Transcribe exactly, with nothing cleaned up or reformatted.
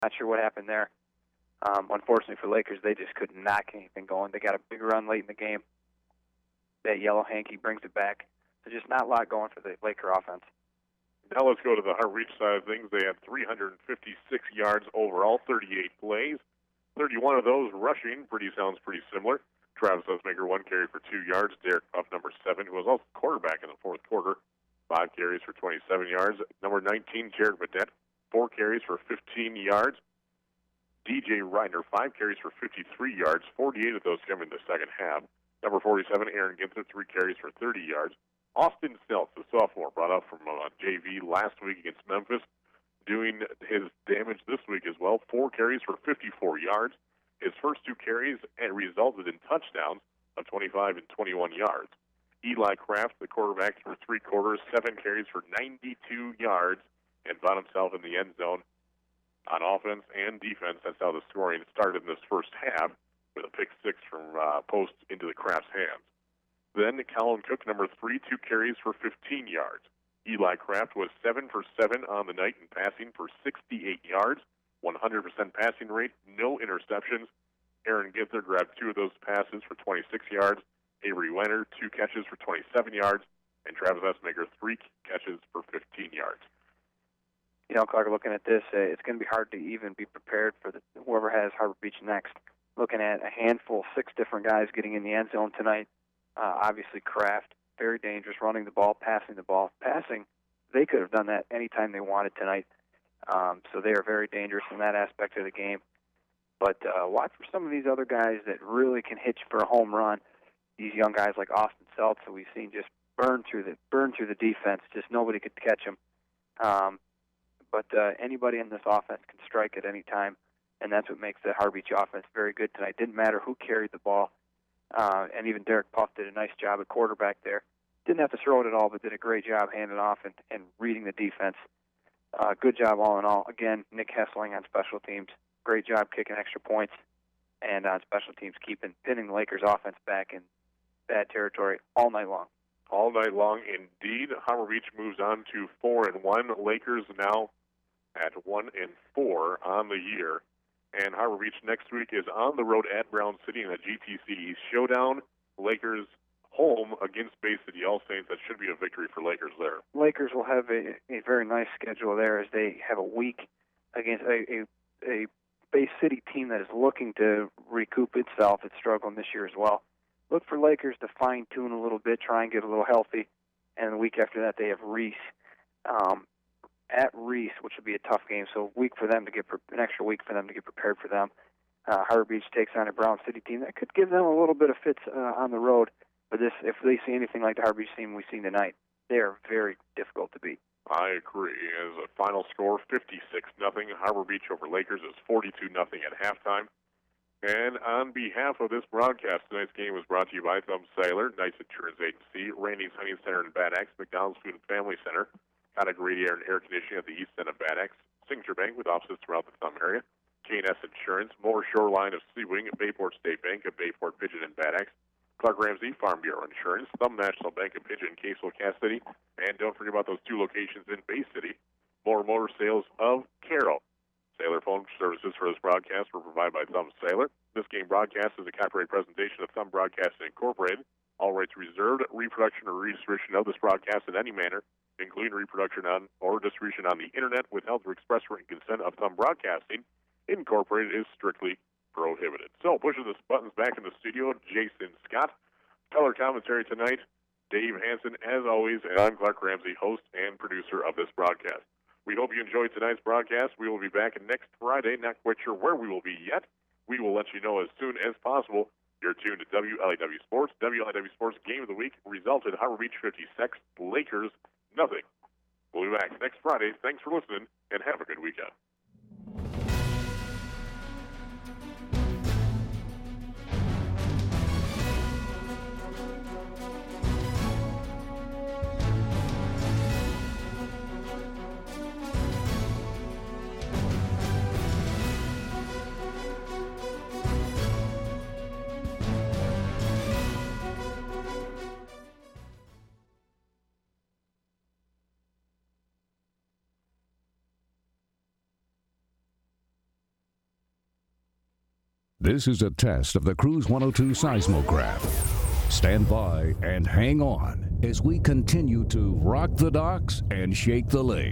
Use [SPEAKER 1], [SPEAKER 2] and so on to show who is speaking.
[SPEAKER 1] Not sure what happened there. Um, unfortunately for Lakers, they just couldn't knock anything going. They got a big run late in the game. That yellow hanky brings it back. So just not a lot going for the Laker offense.
[SPEAKER 2] Now let's go to the Heart Reach side of things. They had three hundred fifty-six yards overall, thirty-eight plays. thirty-one of those rushing. Pretty sounds pretty similar. Travis Sussmaker, one carry for two yards. Derek Puff, number seven, who was also quarterback in the fourth quarter, five carries for twenty-seven yards. Number nineteen, Jared Badette, four carries for fifteen yards. D J Reiner, five carries for fifty-three yards. forty-eight of those came in the second half. Number forty-seven, Aaron Ginther, three carries for thirty yards. Austin Snelts, the sophomore, brought up from uh, J V last week against Memphis, doing his damage this week as well. Four carries for fifty-four yards. His first two carries resulted in touchdowns of twenty-five and twenty-one yards. Eli Kraft, the quarterback, through three quarters, seven carries for ninety-two yards, and found himself in the end zone on offense and defense. That's how the scoring started in this first half, with a pick six from uh, post into the Kraft's hands. Then Colin Cook, number three, two carries for fifteen yards. Eli Kraft was seven for seven on the night in passing for sixty-eight yards, one hundred percent passing rate, no interceptions. Aaron Ginther grabbed two of those passes for twenty-six yards. Avery Weiner, two catches for twenty-seven yards. And Travis Sussmaker, three catches for fifteen yards.
[SPEAKER 1] You know, Clark, looking at this, uh, it's going to be hard to even be prepared for the, whoever has Harbor Beach next. Looking at a handful, six different guys getting in the end zone tonight. Uh, obviously, Kraft, very dangerous, running the ball, passing the ball. Passing, they could have done that anytime they wanted tonight. Um, so they are very dangerous in that aspect of the game. But uh, watch for some of these other guys that really can hit you for a home run. These young guys like Austin Seltz, that we've seen just burn through the burn through the defense. Just nobody could catch him. Um, but uh, anybody in this offense can strike at any time, and that's what makes the Harbor Beach offense very good tonight. Didn't matter who carried the ball. Uh, and even Derek Puff did a nice job at quarterback there. Didn't have to throw it at all, but did a great job handing off and, and reading the defense. Uh, good job all in all. Again, Nick Hessling on special teams. Great job kicking extra points. And on special teams, keeping pinning the Lakers offense back in bad territory all night long.
[SPEAKER 2] All night long, indeed. Harbor Beach moves on to four and one. Lakers now at one and four on the year. And Harbor Beach next week is on the road at Brown City in a G T C East showdown. Lakers home against Bay City All Saints. That should be a victory for Lakers there.
[SPEAKER 1] Lakers will have a, a very nice schedule there as they have a week against a, a, a Bay City team that is looking to recoup itself. It's struggling this year as well. Look for Lakers to fine-tune a little bit, try and get a little healthy. And the week after that, they have Reese. Um, at Reese, which will be a tough game, so a week for them to get pre- an extra week for them to get prepared for them. Uh, Harbor Beach takes on a Brown City team that could give them a little bit of fits uh, on the road. But this, if they see anything like the Harbor Beach team we've seen tonight, they are very difficult to beat.
[SPEAKER 2] I agree. As a final score, fifty-six nothing. Harbor Beach over Lakers is forty-two nothing at halftime. And on behalf of this broadcast, tonight's game was brought to you by Thumb Sailor, Knights Insurance Agency, Randy's Honey Center in Bad Axe, McDonald's Food and Family Center, Contact Radiator and Air Conditioning at the east end of Bad Axe, Signature Bank with offices throughout the Thumb area, K and S Insurance, Moore Shoreline of Seawing, Bayport State Bank of Bayport Pigeon and Bad Axe, Clark Ramsey Farm Bureau Insurance, Thumb National Bank of Pigeon, Caseville, Cass City, and don't forget about those two locations in Bay City, Moore Motor Sales of Carroll. Sailor phone services for this broadcast were provided by Thumb Sailor. This game broadcast is a copyright presentation of Thumb Broadcasting Incorporated. All rights reserved. Reproduction or redistribution of this broadcast in any manner, including reproduction on or distribution on the Internet without the express written consent of Thumb Broadcasting Incorporated, is strictly prohibited. So, pushing the buttons back in the studio, Jason Scott. Color commentary tonight, Dave Hansen, as always, and I'm Clark Ramsey, host and producer of this broadcast. We hope you enjoyed tonight's broadcast. We will be back next Friday. Not quite sure where we will be yet. We will let you know as soon as possible. You're tuned to W L A W Sports. W L A W Sports Game of the Week resulted Harbor Beach fifty-six, Lakers nothing. We'll be back next Friday. Thanks for listening, and have a good weekend.
[SPEAKER 3] This is a test of the Cruise one oh two seismograph. Stand by and hang on as we continue to rock the docks and shake the lake.